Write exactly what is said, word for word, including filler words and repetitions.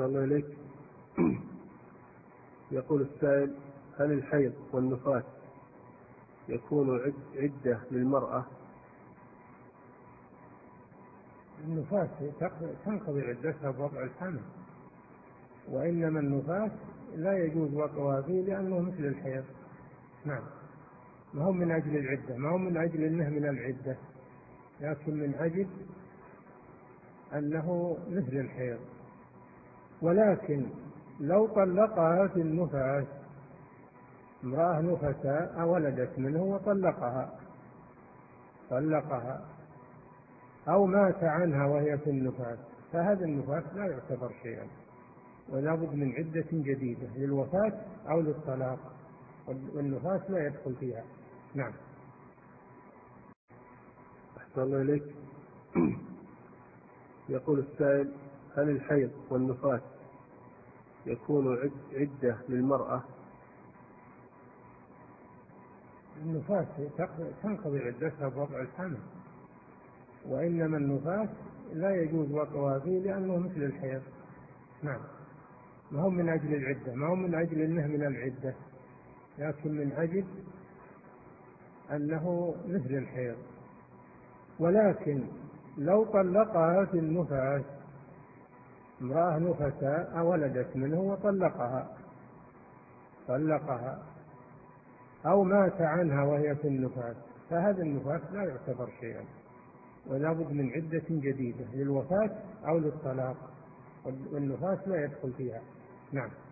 أحسن الله إليك. يقول السائل: هل الحيض والنفاس يكون عد- عدة للمرأة؟ النفاس تنقضي عدتها بوضع الحمل، وإنما النفاس لا يجوز وطئها فيه لأنه مثل الحيض. نعم، ما هو من أجل العدة، ما هو من أجل أنه من العدة، لكن من أجل أنه مثل الحيض. ولكن لو طلقها في النفاس، امرأة نفساء ولدت منه وطلقها طلقها أو مات عنها وهي في النفاس، فهذا النفاس لا يعتبر شيئا، ولا بد من عدة جديدة للوفاة أو للطلاق، والنفاس لا يدخل فيها. نعم. أحسن الله إليك. يقول السائل: هل الحيض والنفاس يكون عد- عدة للمرأة؟ النفاس تنقضي عدتها بوضع الحمل، وإنما النفاس لا يجوز وطئها فيه لأنه مثل الحيض. نعم، ما هو من أجل العدة، ما هو من أجل أنه من العدة، لكن من أجل أنه مثل الحيض. ولكن لو طلقها في النفاس، امرأة نفساء ولدت منه وطلقها طلقها أو مات عنها وهي في النفاس، فهذا النفاس لا يعتبر شيئا، ولا بد من عدة جديدة للوفاة أو للطلاق، والنفاس لا يدخل فيها. نعم.